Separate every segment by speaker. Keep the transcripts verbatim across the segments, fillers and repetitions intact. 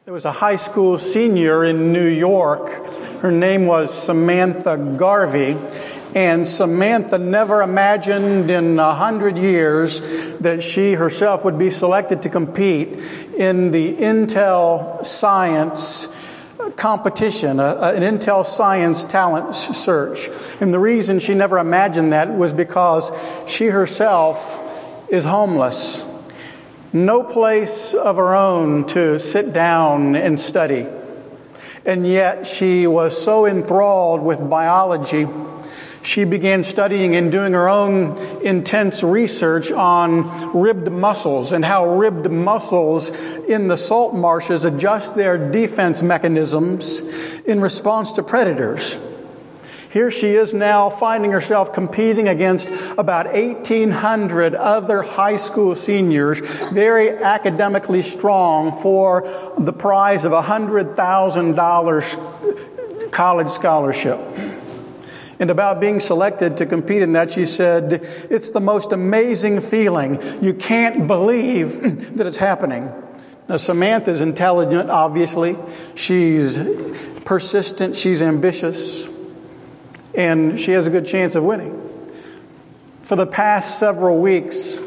Speaker 1: There was a high school senior in New York. Her name was Samantha Garvey. And Samantha never imagined in a hundred years that she herself would be selected to compete in the Intel Science competition, a, an Intel Science talent search. And the reason she never imagined that was because she herself is homeless. No place of her own to sit down and study. And yet she was so enthralled with biology, she began studying and doing her own intense research on ribbed mussels and how ribbed mussels in the salt marshes adjust their defense mechanisms in response to predators. Here she is now finding herself competing against about eighteen hundred other high school seniors, very academically strong, for the prize of a one hundred thousand dollars college scholarship. And about being selected to compete in that, she said, "It's the most amazing feeling. You can't believe that it's happening." Now, Samantha's intelligent, obviously. She's persistent. She's ambitious. And she has a good chance of winning. For the past several weeks,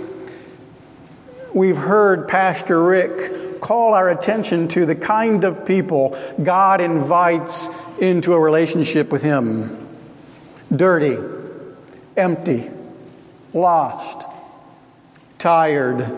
Speaker 1: we've heard Pastor Rick call our attention to the kind of people God invites into a relationship with Him. Dirty, empty, lost, tired,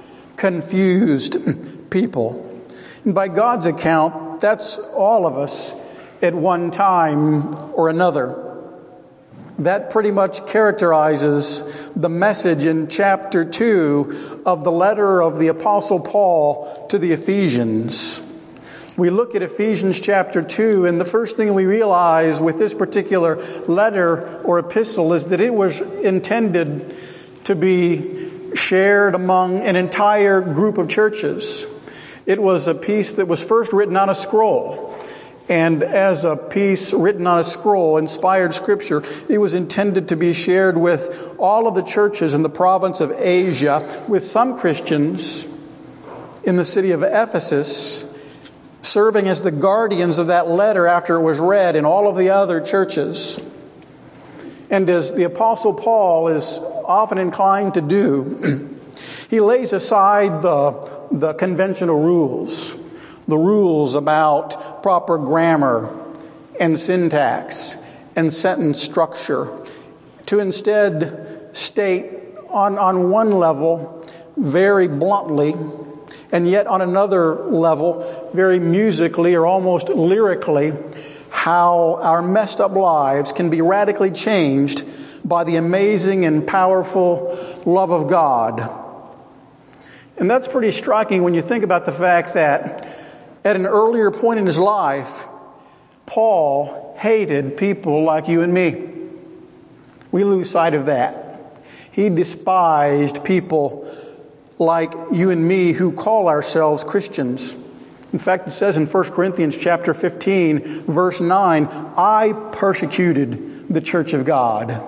Speaker 1: confused people. And by God's account, that's all of us at one time or another. That pretty much characterizes the message in chapter two of the letter of the Apostle Paul to the Ephesians. We look at Ephesians chapter two, and the first thing we realize with this particular letter or epistle is that it was intended to be shared among an entire group of churches. It was a piece that was first written on a scroll. And as a piece written on a scroll, inspired scripture, it was intended to be shared with all of the churches in the province of Asia, with some Christians in the city of Ephesus serving as the guardians of that letter after it was read in all of the other churches. And as the Apostle Paul is often inclined to do, he lays aside the, the conventional rules. The rules about proper grammar and syntax and sentence structure, to instead state on, on one level very bluntly, and yet on another level very musically or almost lyrically, how our messed up lives can be radically changed by the amazing and powerful love of God. And that's pretty striking when you think about the fact that at an earlier point in his life, Paul hated people like you and me. We lose sight of that. He despised people like you and me who call ourselves Christians. In fact, it says in First Corinthians chapter fifteen, verse nine, "I persecuted the church of God."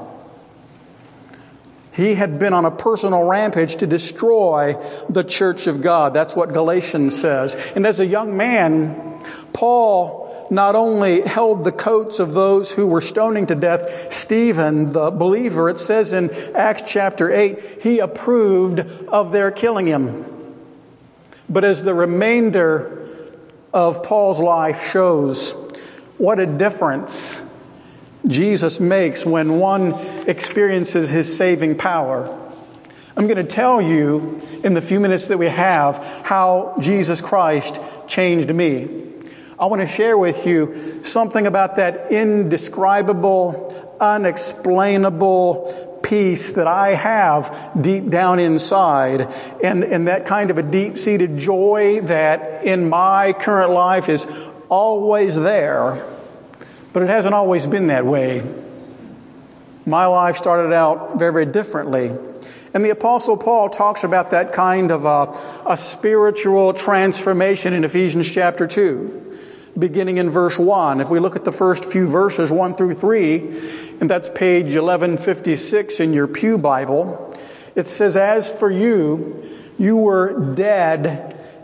Speaker 1: He had been on a personal rampage to destroy the church of God. That's what Galatians says. And as a young man, Paul not only held the coats of those who were stoning to death Stephen, the believer, it says in Acts chapter eight, he approved of their killing him. But as the remainder of Paul's life shows, what a difference Jesus makes when one experiences His saving power. I'm going to tell you in the few minutes that we have how Jesus Christ changed me. I want to share with you something about that indescribable, unexplainable peace that I have deep down inside, and, and that kind of a deep-seated joy that in my current life is always there. But it hasn't always been that way. My life started out very, very differently. And the Apostle Paul talks about that kind of a, a spiritual transformation in Ephesians chapter two, beginning in verse one. If we look at the first few verses, one through three, and that's page eleven fifty-six in your Pew Bible, it says, "As for you, you were dead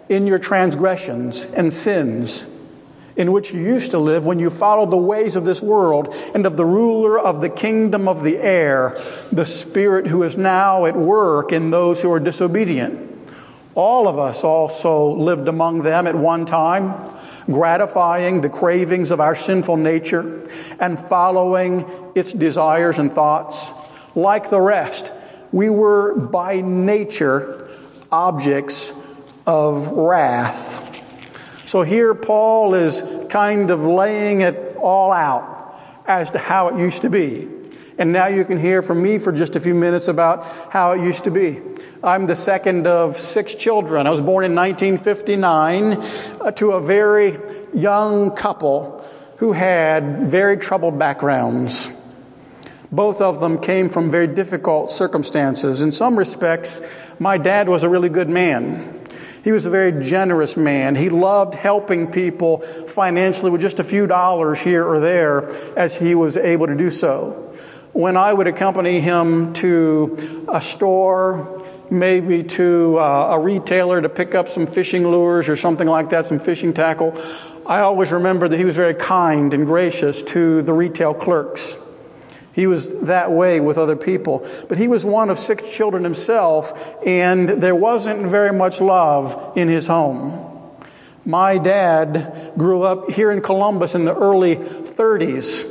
Speaker 1: in your transgressions and sins, in which you used to live when you followed the ways of this world and of the ruler of the kingdom of the air, the Spirit who is now at work in those who are disobedient. All of us also lived among them at one time, gratifying the cravings of our sinful nature and following its desires and thoughts. Like the rest, we were by nature objects of wrath. So here Paul is kind of laying it all out as to how it used to be. And now you can hear from me for just a few minutes about how it used to be. I'm the second of six children. I was born in nineteen fifty-nine uh, to a very young couple who had very troubled backgrounds. Both of them came from very difficult circumstances. In some respects, my dad was a really good man. He was a very generous man. He loved helping people financially with just a few dollars here or there as he was able to do so. When I would accompany him to a store, maybe to uh, a retailer to pick up some fishing lures or something like that, some fishing tackle, I always remember that he was very kind and gracious to the retail clerks. He was that way with other people. But he was one of six children himself, and there wasn't very much love in his home. My dad grew up here in Columbus in the early thirties,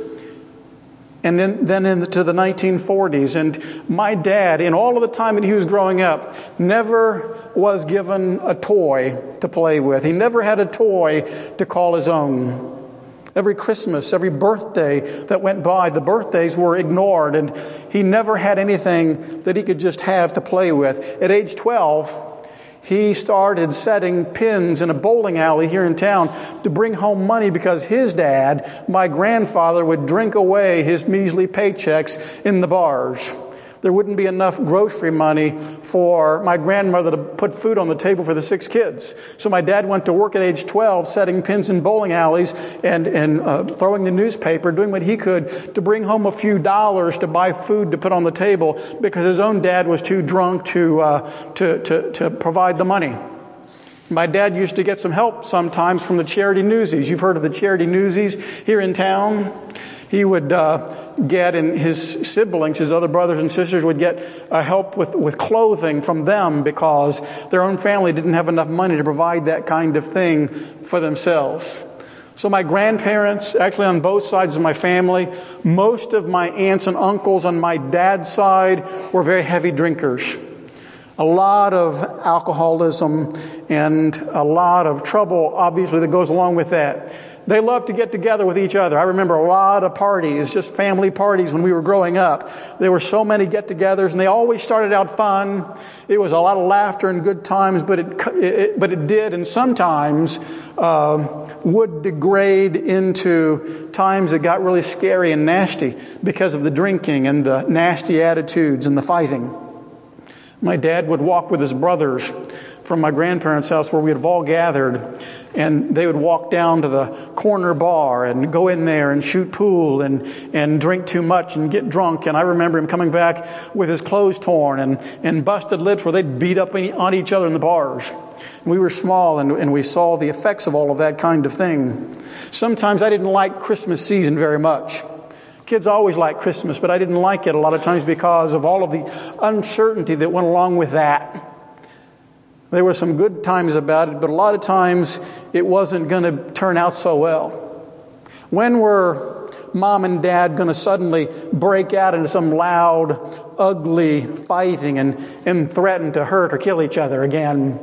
Speaker 1: and then, then into the nineteen forties. And my dad, in all of the time that he was growing up, never was given a toy to play with. He never had a toy to call his own. Every Christmas, every birthday that went by, the birthdays were ignored, and he never had anything that he could just have to play with. At age twelve, he started setting pins in a bowling alley here in town to bring home money because his dad, my grandfather, would drink away his measly paychecks in the bars. There wouldn't be enough grocery money for my grandmother to put food on the table for the six kids. So my dad went to work at age twelve, setting pins in bowling alleys and, and uh, throwing the newspaper, doing what he could to bring home a few dollars to buy food to put on the table because his own dad was too drunk to, uh, to, to, to provide the money. My dad used to get some help sometimes from the Charity Newsies. You've heard of the Charity Newsies here in town. He would uh, get, and his siblings, his other brothers and sisters would get uh, help with, with clothing from them because their own family didn't have enough money to provide that kind of thing for themselves. So my grandparents, actually on both sides of my family, most of my aunts and uncles on my dad's side were very heavy drinkers. A lot of alcoholism and a lot of trouble, obviously, that goes along with that. They loved to get together with each other. I remember a lot of parties, just family parties when we were growing up. There were so many get-togethers, and they always started out fun. It was a lot of laughter and good times, but it, it but it did, and sometimes uh, would degrade into times that got really scary and nasty because of the drinking and the nasty attitudes and the fighting. My dad would walk with his brothers from my grandparents' house where we had all gathered, and they would walk down to the corner bar and go in there and shoot pool and, and drink too much and get drunk. And I remember him coming back with his clothes torn and, and busted lips where they'd beat up on each other in the bars. And we were small, and, and we saw the effects of all of that kind of thing. Sometimes I didn't like Christmas season very much. Kids always like Christmas, but I didn't like it a lot of times because of all of the uncertainty that went along with that. There were some good times about it, but a lot of times it wasn't going to turn out so well. When were mom and dad going to suddenly break out into some loud, ugly fighting and, and threaten to hurt or kill each other again?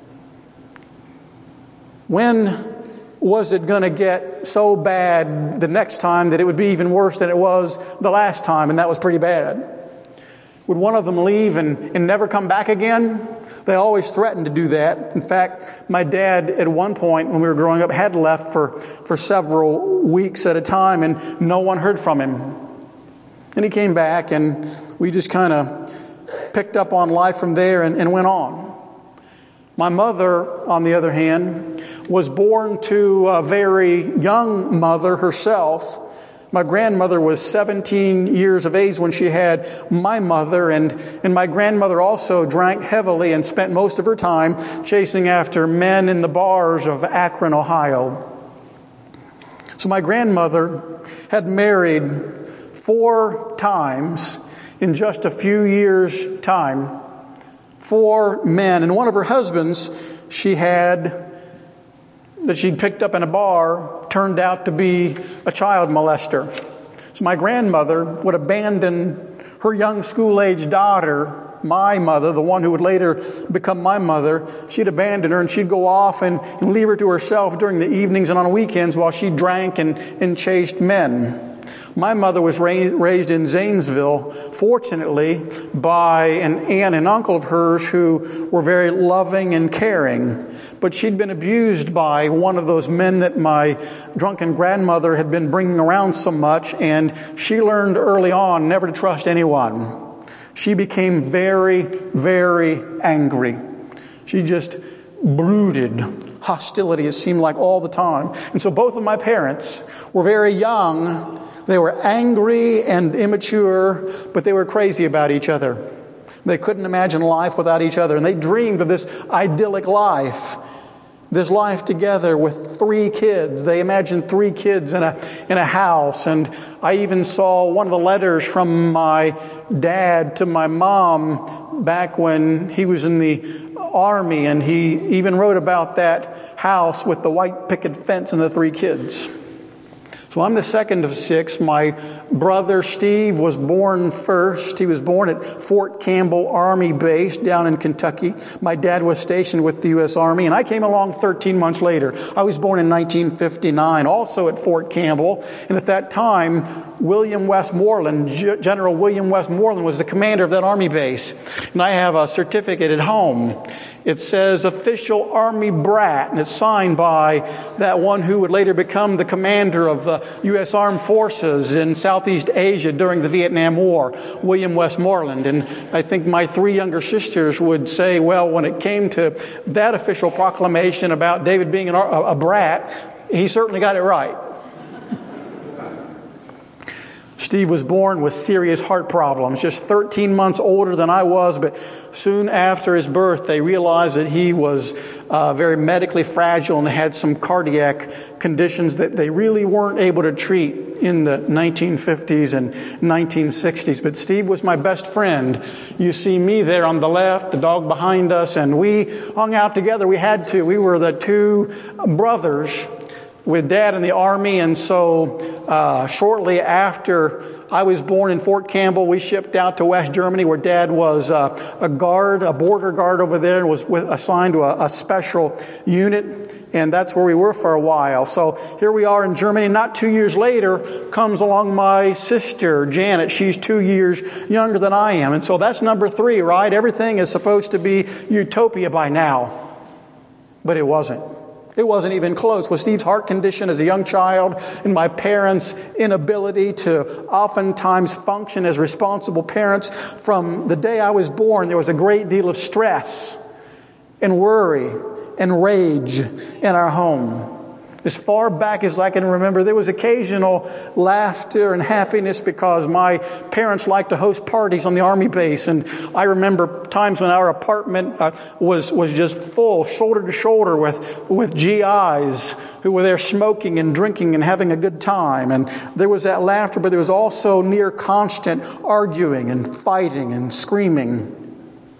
Speaker 1: When was it going to get so bad the next time that it would be even worse than it was the last time, and that was pretty bad? Would one of them leave and, and never come back again? They always threatened to do that. In fact, my dad at one point when we were growing up had left for, for several weeks at a time, and no one heard from him. And he came back, and we just kind of picked up on life from there and, and went on. My mother, on the other hand, was born to a very young mother herself, My grandmother was seventeen years of age when she had my mother, and, and my grandmother also drank heavily and spent most of her time chasing after men in the bars of Akron, Ohio. So my grandmother had married four times in just a few years' time. Four men. And one of her husbands she had that she'd picked up in a bar turned out to be a child molester. So my grandmother would abandon her young school-age daughter, my mother, the one who would later become my mother. She'd abandon her and she'd go off and, and leave her to herself during the evenings and on weekends while she drank and, and chased men. My mother was raised in Zanesville, fortunately, by an aunt and uncle of hers who were very loving and caring. But she'd been abused by one of those men that my drunken grandmother had been bringing around so much, and she learned early on never to trust anyone. She became very, very angry. She just brooded hostility, it seemed like, all the time. And so both of my parents were very young. They were angry and immature, but they were crazy about each other. They couldn't imagine life without each other. And they dreamed of this idyllic life, this life together with three kids. They imagined three kids in a in a house. And I even saw one of the letters from my dad to my mom back when he was in the Army. And he even wrote about that house with the white picket fence and the three kids. So I'm the second of six. My brother Steve was born first. He was born at Fort Campbell Army Base down in Kentucky. My dad was stationed with the U S Army, and I came along thirteen months later. I was born in nineteen fifty-nine, also at Fort Campbell. And at that time, William Westmoreland, General William Westmoreland, was the commander of that Army base. And I have a certificate at home. It says official Army brat, and it's signed by that one who would later become the commander of the U S Armed Forces in Southeast Asia during the Vietnam War, William Westmoreland. And I think my three younger sisters would say, well, when it came to that official proclamation about David being an, a, a brat, he certainly got it right. Steve was born with serious heart problems, just thirteen months older than I was, but soon after his birth, they realized that he was uh, very medically fragile and had some cardiac conditions that they really weren't able to treat in the nineteen fifties and nineteen sixties. But Steve was my best friend. You see me there on the left, the dog behind us, and we hung out together. We had to. We were the two brothers with Dad in the Army, and so uh, shortly after I was born in Fort Campbell, we shipped out to West Germany, where Dad was uh, a guard, a border guard over there, and was with, assigned to a, a special unit, and that's where we were for a while. So here we are in Germany. Not two years later comes along my sister, Janet. She's two years younger than I am, and so that's number three, right? Everything is supposed to be utopia by now, but it wasn't. It wasn't even close. With Steve's heart condition as a young child and my parents' inability to oftentimes function as responsible parents, from the day I was born, there was a great deal of stress and worry and rage in our home. As far back as I can remember, there was occasional laughter and happiness because my parents liked to host parties on the Army base. And I remember times when our apartment uh, was was just full, shoulder to shoulder with, with G Is who were there smoking and drinking and having a good time. And there was that laughter, but there was also near constant arguing and fighting and screaming.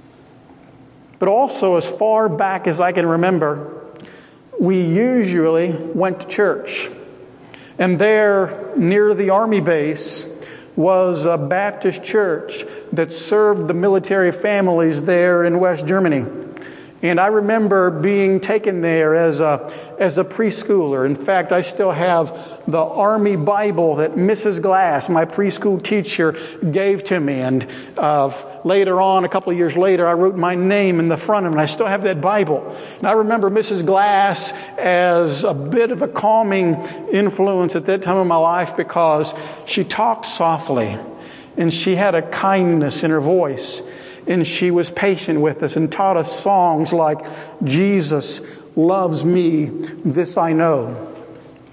Speaker 1: But also, as far back as I can remember, we usually went to church. And there, near the Army base, was a Baptist church that served the military families there in West Germany. And I remember being taken there as a as a preschooler. In fact, I still have the Army Bible that Missus Glass, my preschool teacher, gave to me. And uh, later on, a couple of years later, I wrote my name in the front of it, and I still have that Bible. And I remember Missus Glass as a bit of a calming influence at that time of my life because she talked softly, and she had a kindness in her voice. And she was patient with us and taught us songs like, Jesus loves me, this I know.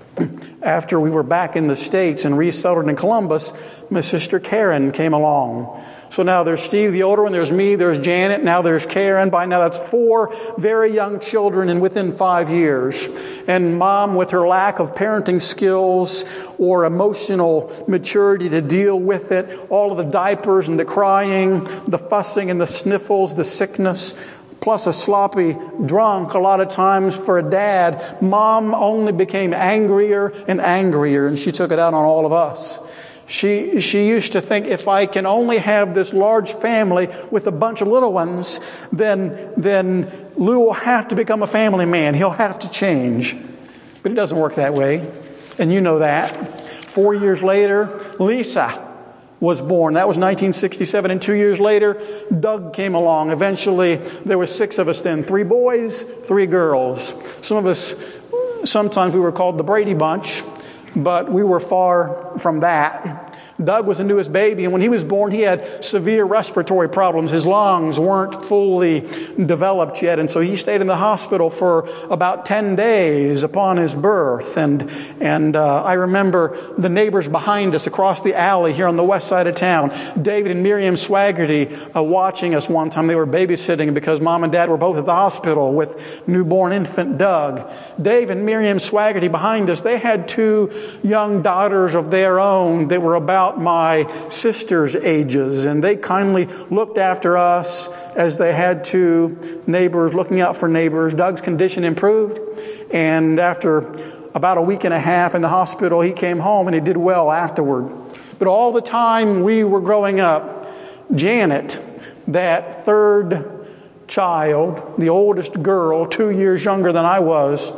Speaker 1: After we were back in the States and resettled in Columbus, my sister Karen came along. So now there's Steve, the older one, there's me, there's Janet, now there's Karen. By now that's four very young children and within five years. And Mom, with her lack of parenting skills or emotional maturity to deal with it, all of the diapers and the crying, the fussing and the sniffles, the sickness, plus a sloppy drunk a lot of times for a dad, Mom only became angrier and angrier, and she took it out on all of us. She she used to think, if I can only have this large family with a bunch of little ones, then then Lou will have to become a family man. He'll have to change. But it doesn't work that way. And you know that. Four years later, Lisa was born. That was nineteen sixty-seven. And two years later, Doug came along. Eventually, there were six of us then. Three boys, three girls. Some of us, sometimes we were called the Brady Bunch. But we were far from that. Doug was a newest baby, and when he was born, he had severe respiratory problems. His lungs weren't fully developed yet, and so he stayed in the hospital for about ten days upon his birth. And and uh, I remember the neighbors behind us across the alley here on the west side of town, David and Miriam Swaggerty, uh, watching us one time. They were babysitting because Mom and Dad were both at the hospital with newborn infant Doug. Dave and Miriam Swaggerty behind us, they had two young daughters of their own that were about my sister's ages, and they kindly looked after us as they had to. Neighbors looking out for neighbors. Doug's condition improved, and after about a week and a half in the hospital, he came home and he did well afterward. But all the time we were growing up, Janet, that third child, the oldest girl, two years younger than I was,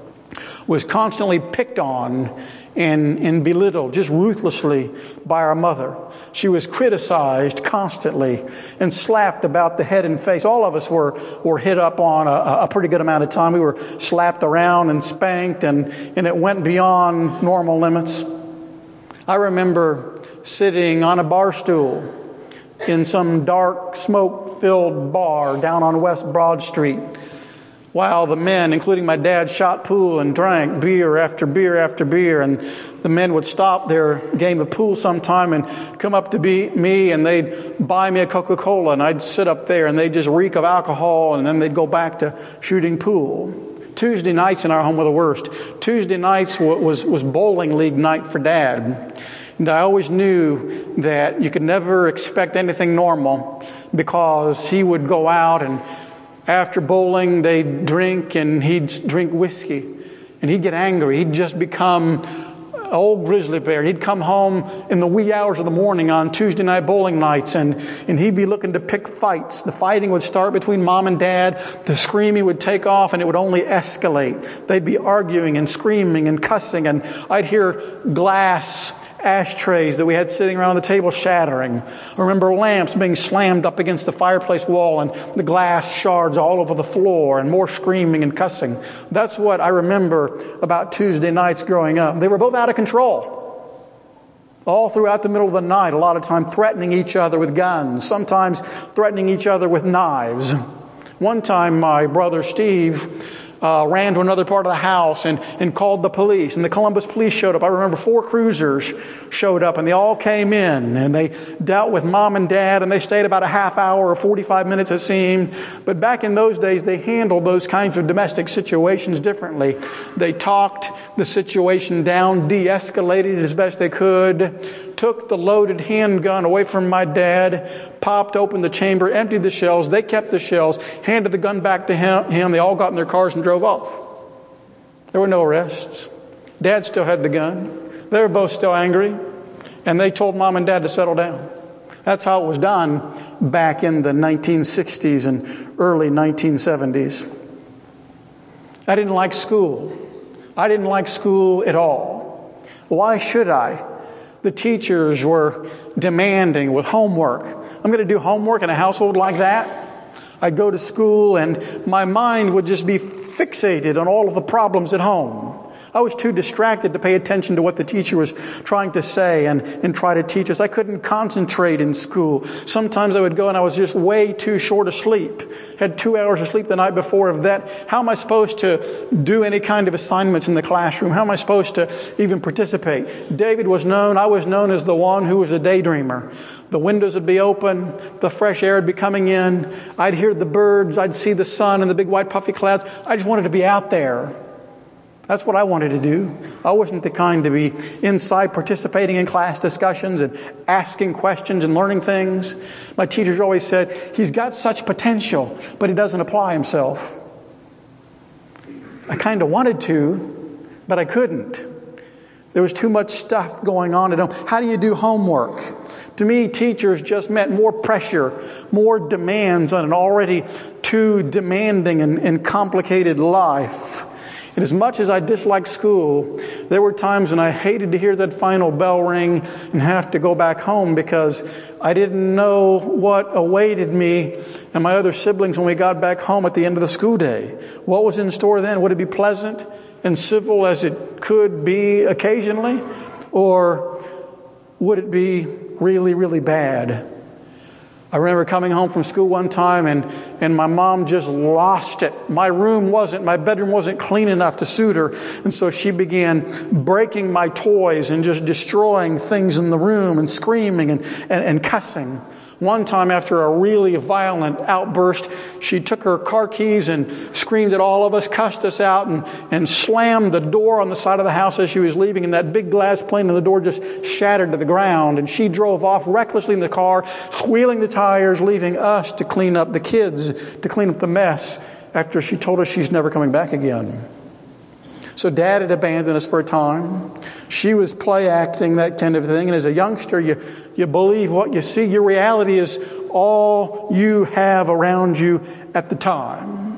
Speaker 1: was constantly picked on and, and belittled just ruthlessly by our mother. She was criticized constantly and slapped about the head and face. All of us were, were hit up on a, a pretty good amount of time. We were slapped around and spanked, and, and it went beyond normal limits. I remember sitting on a bar stool in some dark, smoke-filled bar down on West Broad Street, while the men, including my dad, shot pool and drank beer after beer after beer. And the men would stop their game of pool sometime and come up to be, me and they'd buy me a Coca-Cola, and I'd sit up there and they'd just reek of alcohol, and then they'd go back to shooting pool. Tuesday nights in our home were the worst. Tuesday nights was, was bowling league night for Dad. And I always knew that you could never expect anything normal, because he would go out, and after bowling, they'd drink, and he'd drink whiskey. And he'd get angry. He'd just become an old grizzly bear. He'd come home in the wee hours of the morning on Tuesday night bowling nights, and, and he'd be looking to pick fights. The fighting would start between Mom and Dad. The screaming would take off, and it would only escalate. They'd be arguing and screaming and cussing, and I'd hear glass ashtrays that we had sitting around the table shattering. I remember lamps being slammed up against the fireplace wall and the glass shards all over the floor, and more screaming and cussing. That's what I remember about Tuesday nights growing up. They were both out of control. All throughout the middle of the night, a lot of time threatening each other with guns, sometimes threatening each other with knives. One time my brother Steve Uh, ran to another part of the house and, and called the police. And the Columbus police showed up. I remember four cruisers showed up, and they all came in, and they dealt with Mom and Dad, and they stayed about a half hour or forty-five minutes it seemed. But back in those days, they handled those kinds of domestic situations differently. They talked the situation down, de-escalated it as best they could, took the loaded handgun away from my dad, popped open the chamber, emptied the shells. They kept the shells, handed the gun back to him. They all got in their cars and drove off. There were no arrests. Dad still had the gun. They were both still angry, and they told Mom and Dad to settle down. That's how it was done back in the nineteen sixties and early nineteen seventies. I didn't like school. I didn't like school at all. Why should I? The teachers were demanding with homework. I'm going to do homework in a household like that? I'd go to school and my mind would just be fixated on all of the problems at home. I was too distracted to pay attention to what the teacher was trying to say and, and try to teach us. I couldn't concentrate in school. Sometimes I would go and I was just way too short of sleep. Had two hours of sleep the night before of that. How am I supposed to do any kind of assignments in the classroom? How am I supposed to even participate? David was known, I was known as the one who was a daydreamer. The windows would be open, the fresh air would be coming in, I'd hear the birds, I'd see the sun and the big white puffy clouds. I just wanted to be out there. That's what I wanted to do. I wasn't the kind to be inside participating in class discussions and asking questions and learning things. My teachers always said, he's got such potential, but he doesn't apply himself. I kind of wanted to, but I couldn't. There was too much stuff going on at home. How do you do homework? To me, teachers just meant more pressure, more demands on an already too demanding and, and complicated life. And as much as I disliked school, there were times when I hated to hear that final bell ring and have to go back home because I didn't know what awaited me and my other siblings when we got back home at the end of the school day. What was in store then? Would it be pleasant and civil as it could be occasionally? Or would it be really, really bad? I remember coming home from school one time and, and my mom just lost it. My room wasn't, my bedroom wasn't clean enough to suit her. And so she began breaking my toys and just destroying things in the room and screaming and, and, and cussing. One time after a really violent outburst, she took her car keys and screamed at all of us, cussed us out, and, and slammed the door on the side of the house as she was leaving. And that big glass pane in the door just shattered to the ground. And she drove off recklessly in the car, squealing the tires, leaving us to clean up the kids, to clean up the mess after she told us she's never coming back again. So Dad had abandoned us for a time. She was play acting, that kind of thing. And as a youngster, you, you believe what you see. Your reality is all you have around you at the time.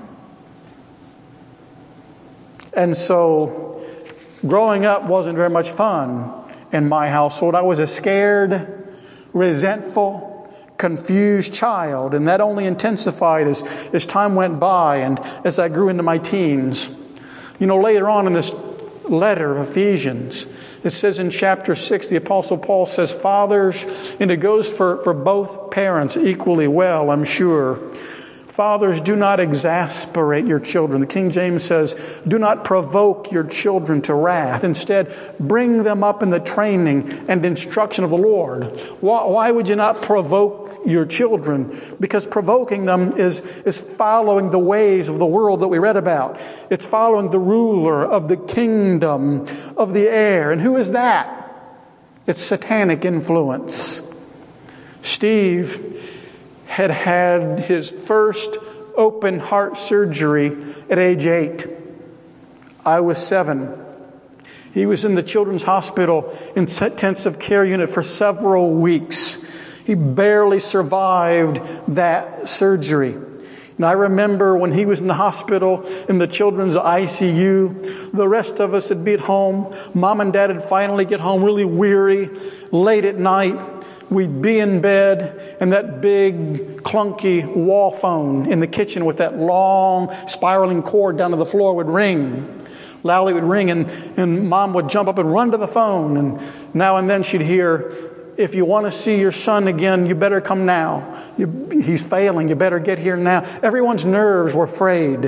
Speaker 1: And so growing up wasn't very much fun in my household. I was a scared, resentful, confused child. And that only intensified as, as time went by and as I grew into my teens. You know, later on in this letter of Ephesians, it says in chapter six, the Apostle Paul says, fathers, and it goes for, for both parents equally well, I'm sure. Fathers, do not exasperate your children. The King James says, do not provoke your children to wrath. Instead, bring them up in the training and instruction of the Lord. Why, why would you not provoke your children? Because provoking them is, is following the ways of the world that we read about. It's following the ruler of the kingdom of the air. And who is that? It's satanic influence. Steve had had his first open heart surgery at age eight. I was seven. He was in the children's hospital in intensive care unit for several weeks. He barely survived that surgery. And I remember when he was in the hospital in the children's I C U, the rest of us would be at home. Mom and Dad would finally get home really weary, late at night. We'd be in bed, and that big, clunky wall phone in the kitchen with that long, spiraling cord down to the floor would ring. Loudly would ring, and, and Mom would jump up and run to the phone. And now and then she'd hear, if you want to see your son again, you better come now. You, he's failing. You better get here now. Everyone's nerves were frayed.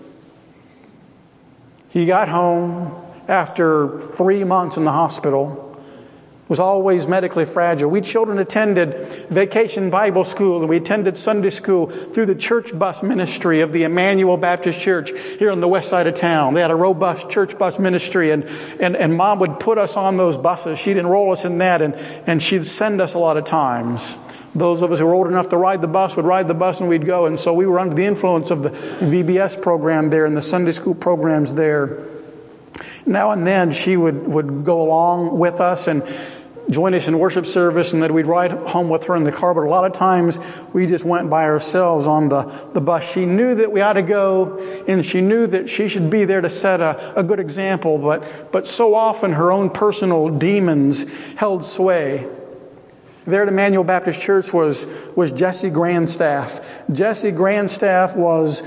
Speaker 1: He got home after three months in the hospital. Was always medically fragile. We children attended vacation Bible school and we attended Sunday school through the church bus ministry of the Emmanuel Baptist Church here on the west side of town. They had a robust church bus ministry, and, and, and Mom would put us on those buses. She'd enroll us in that, and, and she'd send us a lot of times. Those of us who were old enough to ride the bus would ride the bus and we'd go. And so we were under the influence of the V B S program there and the Sunday school programs there. Now and then she would, would go along with us and join us in worship service, and then we'd ride home with her in the car. But a lot of times we just went by ourselves on the, the bus. She knew that we ought to go, and she knew that she should be there to set a, a good example. But, but so often her own personal demons held sway. there at Emmanuel Baptist Church was, was Jesse Grandstaff. Jesse Grandstaff was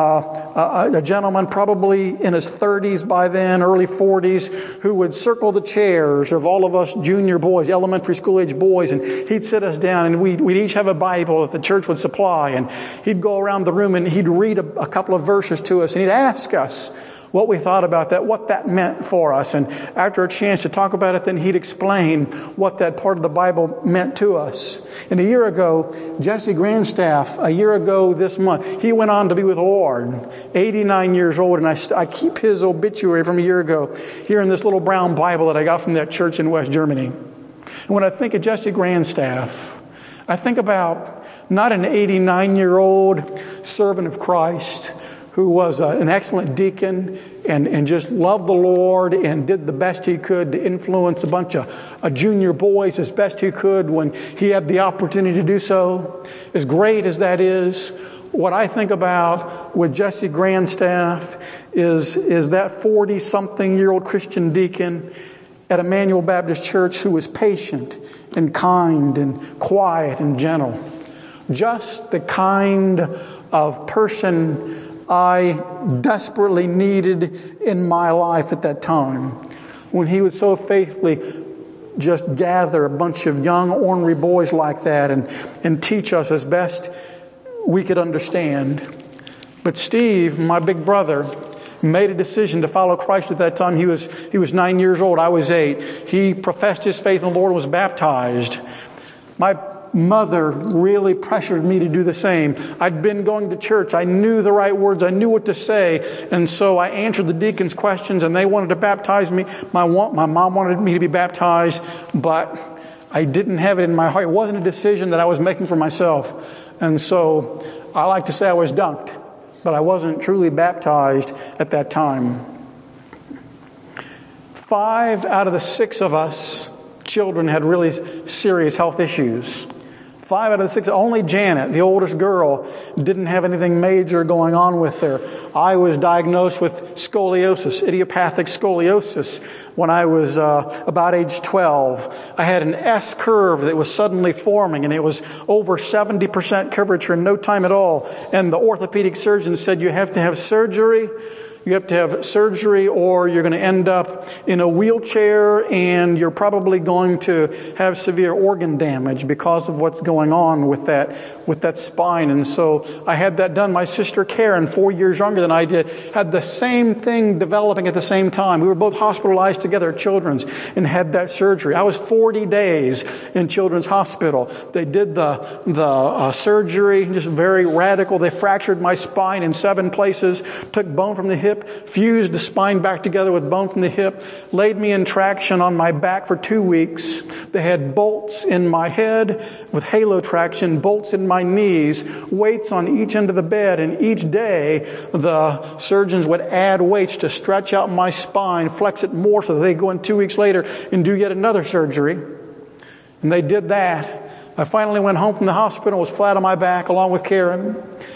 Speaker 1: uh, a, a gentleman probably in his thirties by then, early forties, who would circle the chairs of all of us junior boys, elementary school age boys, and he'd sit us down, and we'd, we'd each have a Bible that the church would supply, and he'd go around the room and he'd read a, a couple of verses to us, and he'd ask us what we thought about that, what that meant for us. And after a chance to talk about it, then he'd explain what that part of the Bible meant to us. And a year ago, Jesse Grandstaff, a year ago this month, he went on to be with the Lord, eighty-nine years old. And I, I keep his obituary from a year ago here in this little brown Bible that I got from that church in West Germany. And when I think of Jesse Grandstaff, I think about not an eighty-nine-year-old servant of Christ who was a, an excellent deacon and, and just loved the Lord and did the best he could to influence a bunch of uh, junior boys as best he could when he had the opportunity to do so. As great as that is, what I think about with Jesse Grandstaff is, is that forty-something-year-old Christian deacon at Emmanuel Baptist Church who was patient and kind and quiet and gentle. Just the kind of person I desperately needed in my life at that time, when he would so faithfully just gather a bunch of young, ornery boys like that and, and teach us as best we could understand. But Steve, my big brother, made a decision to follow Christ at that time. He was, he was nine years old. I was eight. He professed his faith in the Lord and was baptized. My mother really pressured me to do the same. I'd been going to church. I knew the right words. I knew what to say. And so I answered the deacons' questions, and they wanted to baptize me. My, my mom wanted me to be baptized, but I didn't have it in my heart. It wasn't a decision that I was making for myself. And so I like to say I was dunked, but I wasn't truly baptized at that time. Five out of the six of us children had really serious health issues. Five out of the six, only Janet, the oldest girl, didn't have anything major going on with her. I was diagnosed with scoliosis, idiopathic scoliosis, when I was uh, about age twelve. I had an S curve that was suddenly forming, and it was over seventy percent curvature in no time at all. And the orthopedic surgeon said, you have to have surgery. You have to have surgery, or you're going to end up in a wheelchair, and you're probably going to have severe organ damage because of what's going on with that with that spine. And so I had that done. My sister Karen, four years younger than I did, had the same thing developing at the same time. We were both hospitalized together at Children's and had that surgery. I was forty days in Children's Hospital. They did the the uh, surgery, just very radical. They fractured my spine in seven places, took bone from the hip, fused the spine back together with bone from the hip, laid me in traction on my back for two weeks. They had bolts in my head with halo traction, bolts in my knees, weights on each end of the bed, and each day the surgeons would add weights to stretch out my spine, flex it more so that they'd go in two weeks later and do yet another surgery. And they did that. I finally went home from the hospital, was flat on my back along with Karen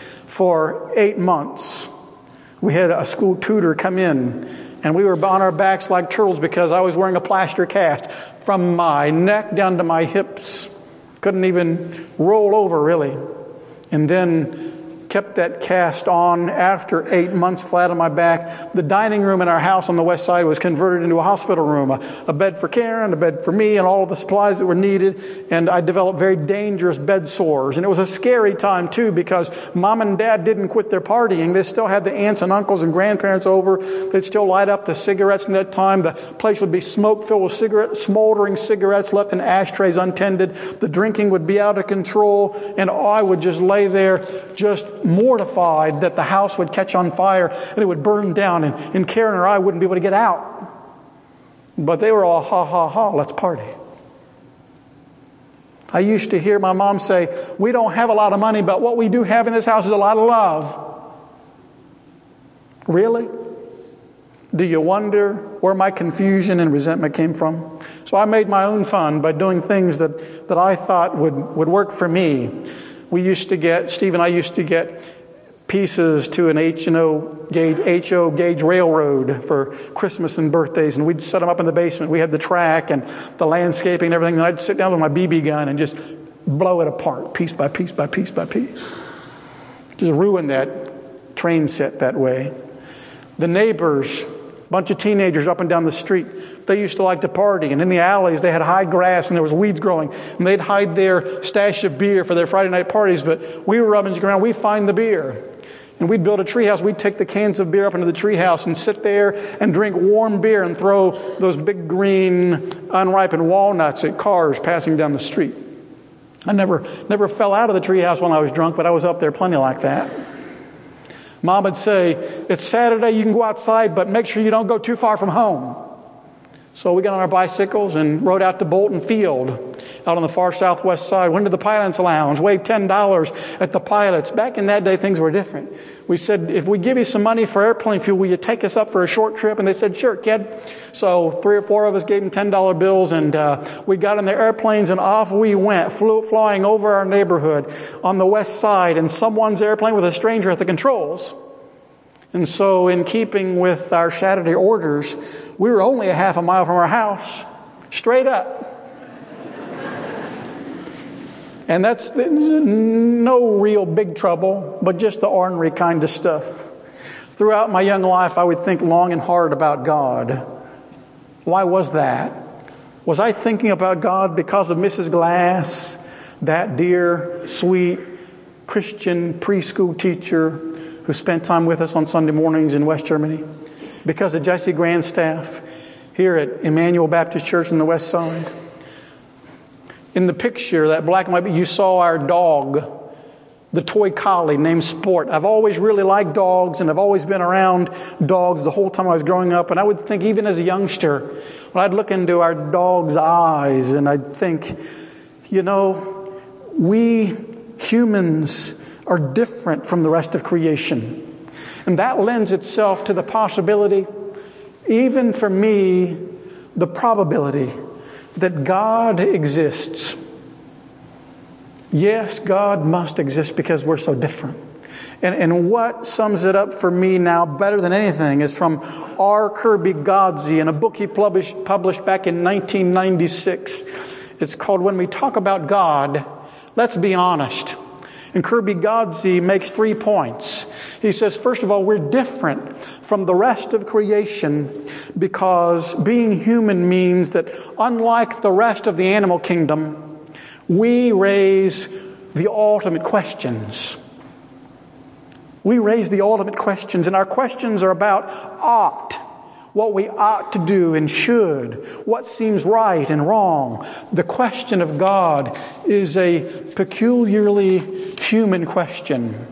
Speaker 1: for eight months. We had a school tutor come in, and we were on our backs like turtles because I was wearing a plaster cast from my neck down to my hips. Couldn't even roll over, really. And then kept that cast on after eight months flat on my back. The dining room in our house on the west side was converted into a hospital room, a, a bed for Karen, a bed for me, and all of the supplies that were needed. And I developed very dangerous bed sores. And it was a scary time, too, because Mom and Dad didn't quit their partying. They still had the aunts and uncles and grandparents over. They'd still light up the cigarettes in that time. The place would be smoke filled with cigarette, smoldering cigarettes left in ashtrays untended. The drinking would be out of control. And I would just lay there just mortified that the house would catch on fire and it would burn down, and, and Karen or I wouldn't be able to get out. But they were all, ha, ha, ha, let's party. I used to hear my mom say, we don't have a lot of money, but what we do have in this house is a lot of love. Really? Do you wonder where my confusion and resentment came from? So I made my own fun by doing things that, that I thought would, would work for me. We used to get, Steve and I used to get pieces to an H and O gauge, H O gauge railroad for Christmas and birthdays, and we'd set them up in the basement. We had the track and the landscaping and everything, and I'd sit down with my B B gun and just blow it apart, piece by piece by piece by piece. Just ruin that train set that way. The neighbors, a bunch of teenagers up and down the street, they used to like to party, and in the alleys they had high grass and there was weeds growing, and they'd hide their stash of beer for their Friday night parties, but we were rummaging around, we'd find the beer. And we'd build a treehouse. We'd take the cans of beer up into the treehouse and sit there and drink warm beer and throw those big green unripened walnuts at cars passing down the street. I never never fell out of the treehouse when I was drunk, but I was up there plenty like that. Mom would say, it's Saturday, you can go outside, but make sure you don't go too far from home. So we got on our bicycles and rode out to Bolton Field, out on the far southwest side. Went to the Pilot's Lounge, waved ten dollars at the pilots. Back in that day, things were different. We said, if we give you some money for airplane fuel, will you take us up for a short trip? And they said, sure, kid. So three or four of us gave them ten dollar bills, and uh, we got in their airplanes, and off we went, flew, flying over our neighborhood on the west side, in someone's airplane with a stranger at the controls. And so in keeping with our Saturday orders, we were only a half a mile from our house, straight up. And that's no real big trouble, but just the ordinary kind of stuff. Throughout my young life, I would think long and hard about God. Why was that? Was I thinking about God because of Missus Glass, that dear, sweet Christian preschool teacher who spent time with us on Sunday mornings in West Germany? Because of Jesse Grandstaff here at Emmanuel Baptist Church on the west side? In the picture, that black and white, you saw our dog, the toy collie named Sport. I've always really liked dogs, and I've always been around dogs the whole time I was growing up. And I would think, even as a youngster, when I'd look into our dog's eyes, and I'd think, you know, we humans are different from the rest of creation. And that lends itself to the possibility, even for me, the probability that God exists. Yes, God must exist because we're so different. And, and what sums it up for me now better than anything is from R. Kirby Godse in a book he published, published back in nineteen ninety-six. It's called When We Talk About God, Let's Be Honest. And Kirby Godse makes three points. He says, first of all, we're different from the rest of creation because being human means that unlike the rest of the animal kingdom, we raise the ultimate questions. We raise the ultimate questions, and our questions are about ought, what we ought to do and should, what seems right and wrong. The question of God is a peculiarly human question.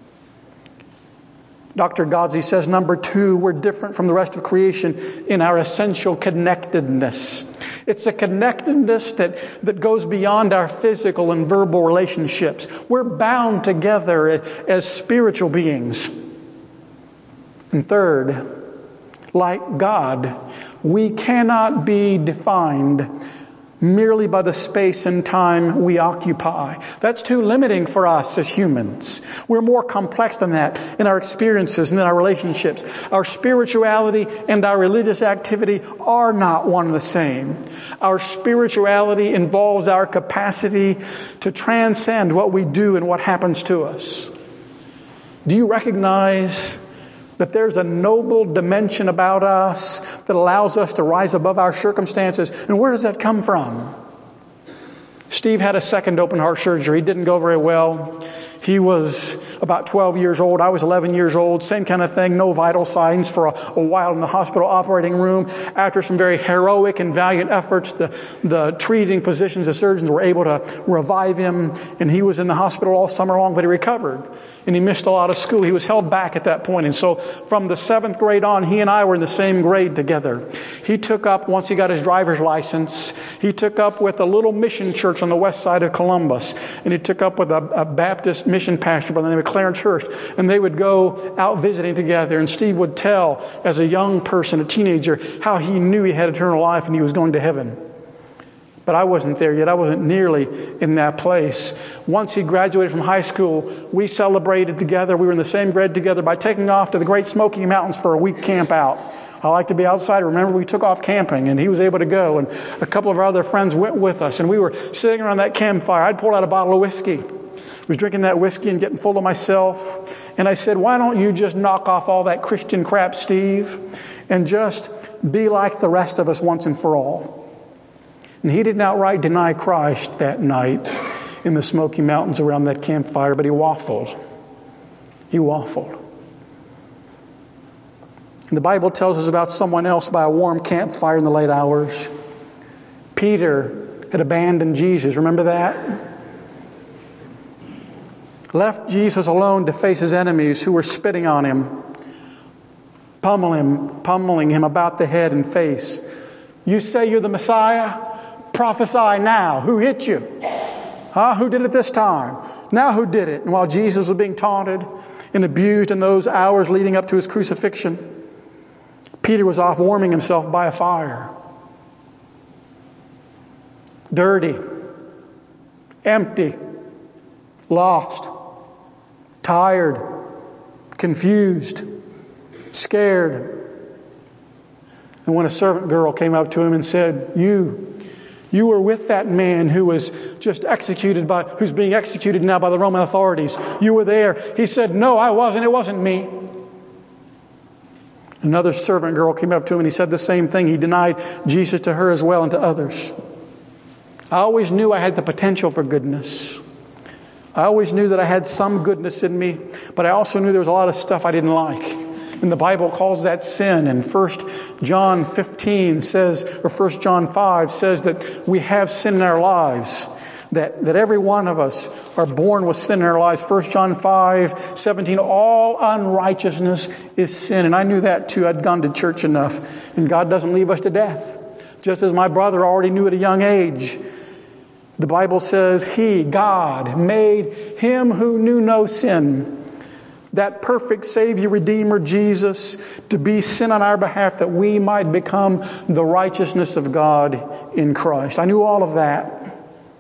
Speaker 1: Doctor Godse says, number two, we're different from the rest of creation in our essential connectedness. It's a connectedness that, that goes beyond our physical and verbal relationships. We're bound together as spiritual beings. And third, like God, we cannot be defined merely by the space and time we occupy. That's too limiting for us as humans. We're more complex than that in our experiences and in our relationships. Our spirituality and our religious activity are not one and the same. Our spirituality involves our capacity to transcend what we do and what happens to us. Do you recognize that there's a noble dimension about us that allows us to rise above our circumstances? And where does that come from? Steve had a second open heart surgery. It didn't go very well. He was about twelve years old. I was eleven years old. Same kind of thing. No vital signs for a, a while in the hospital operating room. After some very heroic and valiant efforts, the, the treating physicians, the surgeons were able to revive him. And he was in the hospital all summer long, but he recovered. And he missed a lot of school. He was held back at that point. And so from the seventh grade on, he and I were in the same grade together. He took up, once he got his driver's license, he took up with a little mission church on the west side of Columbus. And he took up with a, a Baptist mission pastor by the name of Clarence Hurst. And they would go out visiting together. And Steve would tell, as a young person, a teenager, how he knew he had eternal life and he was going to heaven. but I wasn't there yet. I wasn't nearly in that place. Once he graduated from high school, we celebrated together. We were in the same grade together by taking off to the Great Smoky Mountains for a week camp out. I like to be outside. Remember, we took off camping, and he was able to go, and a couple of our other friends went with us, and we were sitting around that campfire. I'd pulled out a bottle of whiskey. I was drinking that whiskey and getting full of myself. And I said, why don't you just knock off all that Christian crap, Steve, and just be like the rest of us once and for all? And he didn't outright deny Christ that night in the Smoky Mountains around that campfire, but he waffled. He waffled. And the Bible tells us about someone else by a warm campfire in the late hours. Peter had abandoned Jesus. Remember that? Left Jesus alone to face his enemies who were spitting on him, pummeling him, pummeling him about the head and face. You say you're the Messiah? Prophesy now. Who hit you? Huh? Who did it this time? Now who did it? And while Jesus was being taunted and abused in those hours leading up to his crucifixion, Peter was off warming himself by a fire. Dirty, empty, lost, tired, confused, scared. And when a servant girl came up to him and said, You, you were with that man who was just executed by, who's being executed now by the Roman authorities. You were there. He said, No, I wasn't. It wasn't me. Another servant girl came up to him and he said the same thing. He denied Jesus to her as well and to others. I always knew I had the potential for goodness. I always knew that I had some goodness in me, but I also knew there was a lot of stuff I didn't like. And the Bible calls that sin. And First John fifteen says, or First John five says that we have sin in our lives. That, that every one of us are born with sin in our lives. First John five seventeen, all unrighteousness is sin. And I knew that too. I'd gone to church enough. And God doesn't leave us to death. Just as my brother already knew at a young age. The Bible says, He, God, made Him who knew no sin, that perfect Savior, Redeemer, Jesus, to be sin on our behalf that we might become the righteousness of God in Christ. I knew all of that.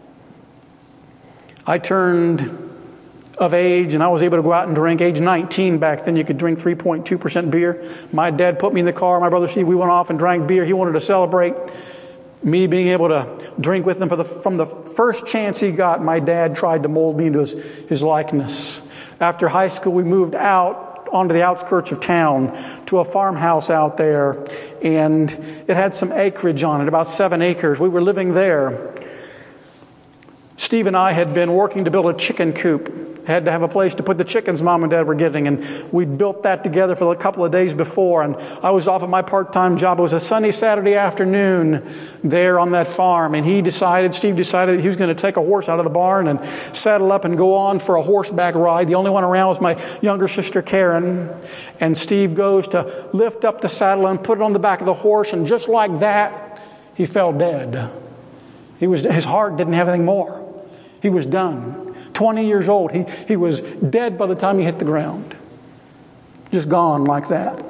Speaker 1: I turned of age and I was able to go out and drink. Age nineteen back then, you could drink three point two percent beer. My dad put me in the car. My brother Steve, we went off and drank beer. He wanted to celebrate me being able to drink with him. For the, from the first chance he got, my dad tried to mold me into his, his likeness. After high school, we moved out onto the outskirts of town to a farmhouse out there. And it had some acreage on it, about seven acres. We were living there. Steve and I had been working to build a chicken coop. Had to have a place to put the chickens Mom and Dad were getting. And we built that together for a couple of days before. And I was off at my part-time job. It was a sunny Saturday afternoon there on that farm. And he decided, Steve decided that he was going to take a horse out of the barn and saddle up and go on for a horseback ride. The only one around was my younger sister Karen. And Steve goes to lift up the saddle and put it on the back of the horse. And just like that, he fell dead. He was, his heart didn't have anything more. He was done. twenty years old. He, he was dead by the time he hit the ground. Just gone like that.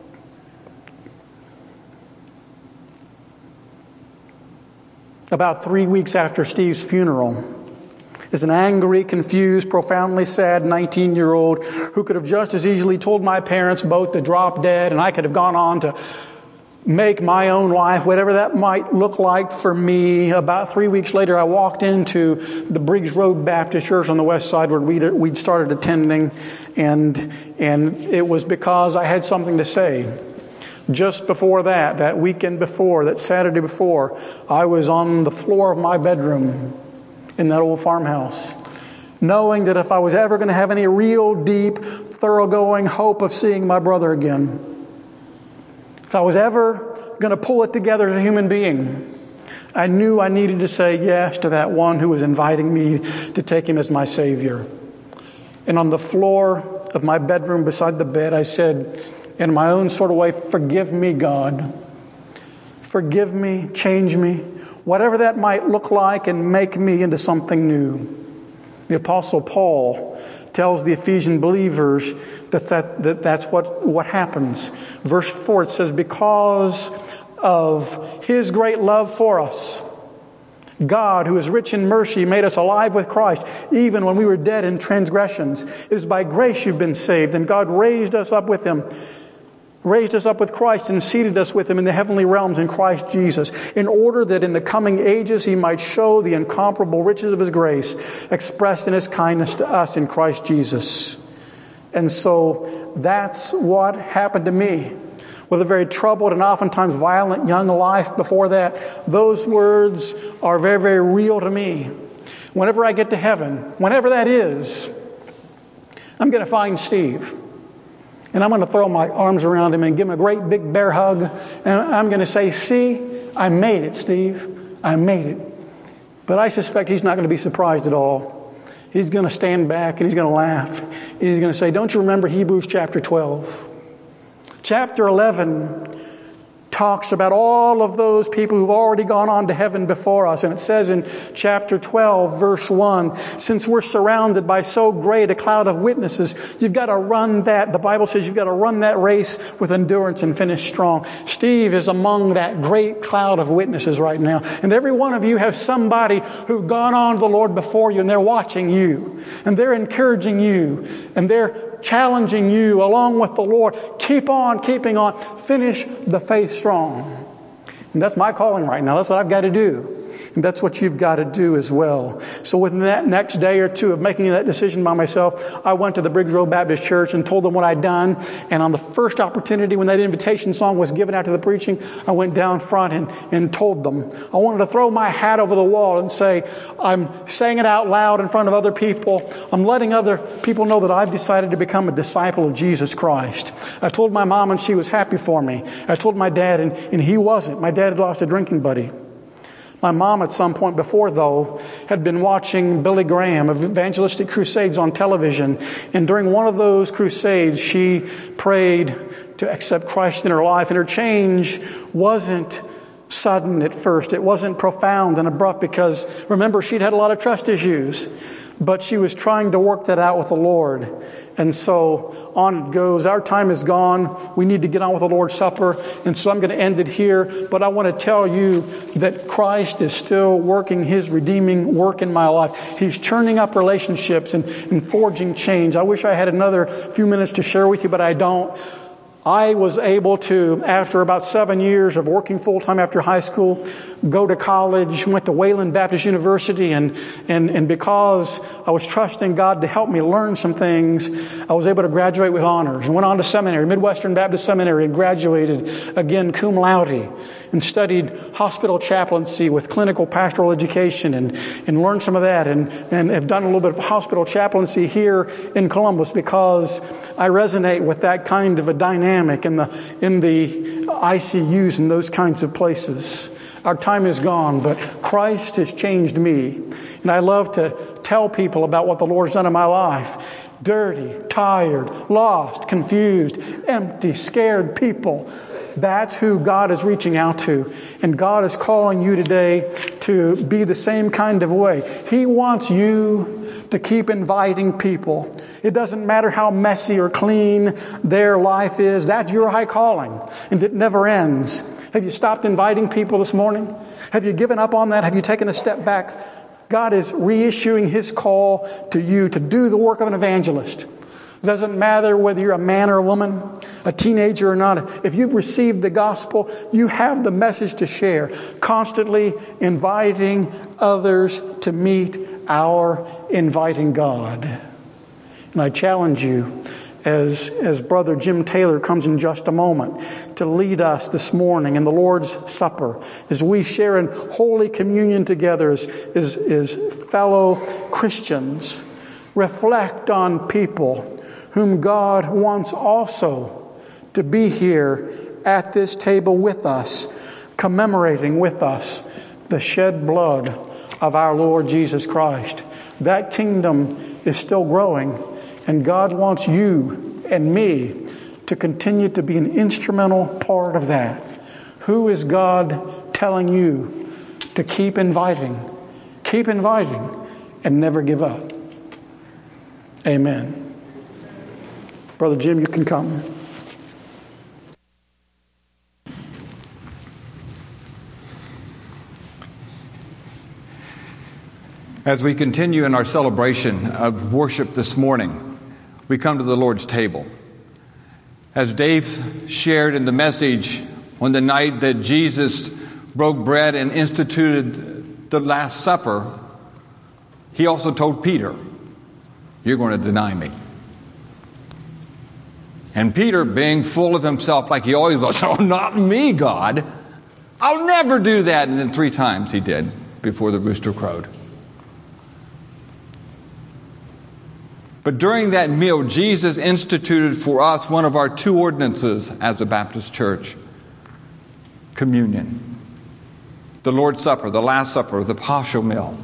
Speaker 1: About three weeks after Steve's funeral, is an angry, confused, profoundly sad nineteen-year-old who could have just as easily told my parents both to drop dead, and I could have gone on to make my own life, whatever that might look like for me. About three weeks later, I walked into the Briggs Road Baptist Church on the west side where we'd, we'd started attending, and and it was because I had something to say. Just before that, that weekend before, that Saturday before, I was on the floor of my bedroom in that old farmhouse, knowing that if I was ever going to have any real deep, thoroughgoing hope of seeing my brother again, if I was ever going to pull it together as a human being, I knew I needed to say yes to that one who was inviting me to take him as my Savior. And on the floor of my bedroom beside the bed, I said, in my own sort of way, forgive me, God. Forgive me, change me, whatever that might look like, and make me into something new. The Apostle Paul tells the Ephesian believers that, that, that that's what, what happens. Verse four, it says, because of His great love for us, God, who is rich in mercy, made us alive with Christ, even when we were dead in transgressions. It is by grace you've been saved, and God raised us up with Him, raised us up with Christ and seated us with Him in the heavenly realms in Christ Jesus, in order that in the coming ages He might show the incomparable riches of His grace, expressed in His kindness to us in Christ Jesus. And so that's what happened to me. With a very troubled and oftentimes violent young life before that, those words are very, very real to me. Whenever I get to heaven, whenever that is, I'm going to find Steve. And I'm going to throw my arms around him and give him a great big bear hug. And I'm going to say, see, I made it, Steve. I made it. But I suspect he's not going to be surprised at all. He's going to stand back and he's going to laugh. He's going to say, don't you remember Hebrews chapter twelve? Chapter eleven talks about all of those people who've already gone on to heaven before us. And it says in chapter twelve, verse one, since we're surrounded by so great a cloud of witnesses, you've got to run that. The Bible says you've got to run that race with endurance and finish strong. Steve is among that great cloud of witnesses right now. And every one of you have somebody who've gone on to the Lord before you, and they're watching you, and they're encouraging you, and they're challenging you along with the Lord. Keep on keeping on. Finish the faith strong. And that's my calling right now. That's what I've got to do. And that's what you've got to do as well. So within that next day or two of making that decision by myself, I went to the Briggs Road Baptist Church and told them what I'd done. And on the first opportunity when that invitation song was given out to the preaching, I went down front and, and told them. I wanted to throw my hat over the wall and say, I'm saying it out loud in front of other people. I'm letting other people know that I've decided to become a disciple of Jesus Christ. I told my mom and she was happy for me. I told my dad and, and he wasn't. My dad had lost a drinking buddy. My mom at some point before, though, had been watching Billy Graham of Evangelistic Crusades on television. And during one of those crusades, she prayed to accept Christ in her life. And her change wasn't sudden at first. It wasn't profound and abrupt because, remember, she'd had a lot of trust issues. But she was trying to work that out with the Lord. And so on it goes. Our time is gone. We need to get on with the Lord's Supper. And so I'm going to end it here. But I want to tell you that Christ is still working His redeeming work in my life. He's churning up relationships and, and forging change. I wish I had another few minutes to share with you, but I don't. I was able to, after about seven years of working full-time after high school, go to college, went to Wayland Baptist University, and, and, and because I was trusting God to help me learn some things, I was able to graduate with honors. And went on to seminary, Midwestern Baptist Seminary, and graduated again cum laude, and studied hospital chaplaincy with clinical pastoral education, and, and learned some of that, and, and have done a little bit of hospital chaplaincy here in Columbus because I resonate with that kind of a dynamic in the in the I C Us and those kinds of places. Our time is gone, but Christ has changed me. And I love to tell people about what the Lord's done in my life. Dirty, tired, lost, confused, empty, scared people. That's who God is reaching out to. And God is calling you today to be the same kind of way. He wants you to keep inviting people. It doesn't matter how messy or clean their life is. That's your high calling. And it never ends. Have you stopped inviting people this morning? Have you given up on that? Have you taken a step back? God is reissuing His call to you to do the work of an evangelist. It doesn't matter whether you're a man or a woman, a teenager or not. If you've received the gospel, you have the message to share. Constantly inviting others to meet our inviting God. And I challenge you, as, as Brother Jim Taylor comes in just a moment, to lead us this morning in the Lord's Supper as we share in Holy Communion together as, as, as fellow Christians. Reflect on people whom God wants also to be here at this table with us, commemorating with us the shed blood of our Lord Jesus Christ. That kingdom is still growing, and God wants you and me to continue to be an instrumental part of that. Who is God telling you to keep inviting? Keep inviting and never give up. Amen. Brother Jim, you can come.
Speaker 2: As we continue in our celebration of worship this morning, we come to the Lord's table. As Dave shared in the message on the night that Jesus broke bread and instituted the Last Supper, he also told Peter, "You're going to deny me." And Peter, being full of himself like he always was, "Oh, not me, God. I'll never do that." And then three times he did before the rooster crowed. But during that meal, Jesus instituted for us one of our two ordinances as a Baptist church: communion. The Lord's Supper, the Last Supper, the partial meal.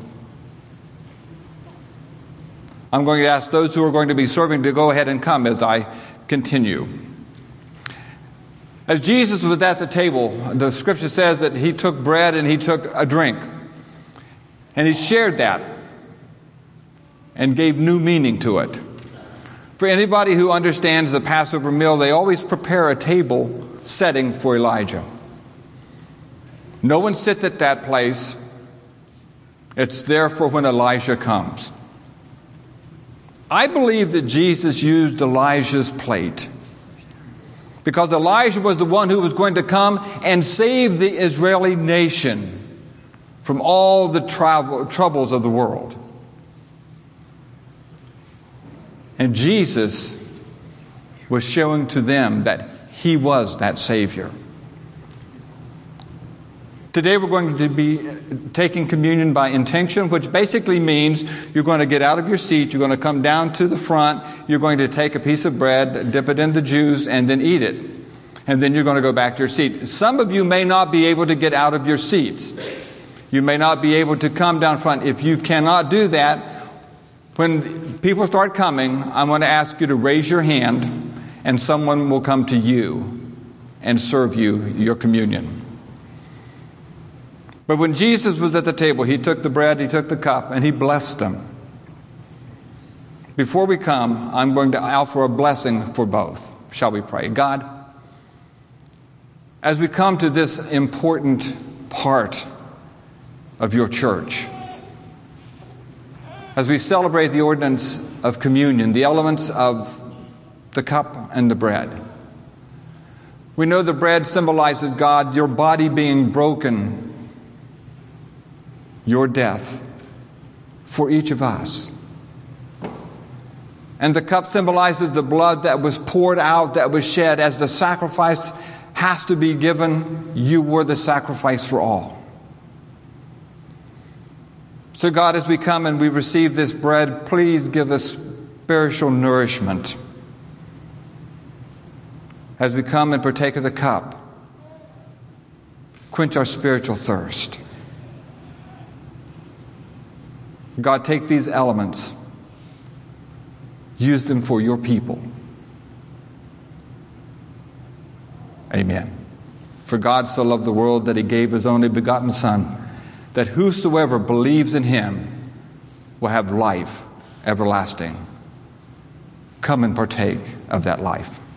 Speaker 2: I'm going to ask those who are going to be serving to go ahead and come as I continue. As Jesus was at the table, the scripture says that he took bread and he took a drink. And he shared that and gave new meaning to it. For anybody who understands the Passover meal, they always prepare a table setting for Elijah. No one sits at that place. It's there for when Elijah comes. I believe that Jesus used Elijah's plate because Elijah was the one who was going to come and save the Israeli nation from all the trouble, troubles of the world. And Jesus was showing to them that he was that Savior. Today we're going to be taking communion by intention, which basically means you're going to get out of your seat, you're going to come down to the front, you're going to take a piece of bread, dip it in the juice, and then eat it. And then you're going to go back to your seat. Some of you may not be able to get out of your seats. You may not be able to come down front. If you cannot do that, when people start coming, I'm going to ask you to raise your hand, and someone will come to you and serve you your communion. But when Jesus was at the table, he took the bread, he took the cup, and he blessed them. Before we come, I'm going to offer a blessing for both. Shall we pray? God, as we come to this important part of your church, as we celebrate the ordinance of communion, the elements of the cup and the bread, we know the bread symbolizes, God, your body being broken, your death for each of us. And the cup symbolizes the blood that was poured out, that was shed. As the sacrifice has to be given, you were the sacrifice for all. So God, as we come and we receive this bread, please give us spiritual nourishment. As we come and partake of the cup, quench our spiritual thirst. God, take these elements, use them for your people. Amen. For God so loved the world that he gave his only begotten Son, that whosoever believes in him will have life everlasting. Come and partake of that life.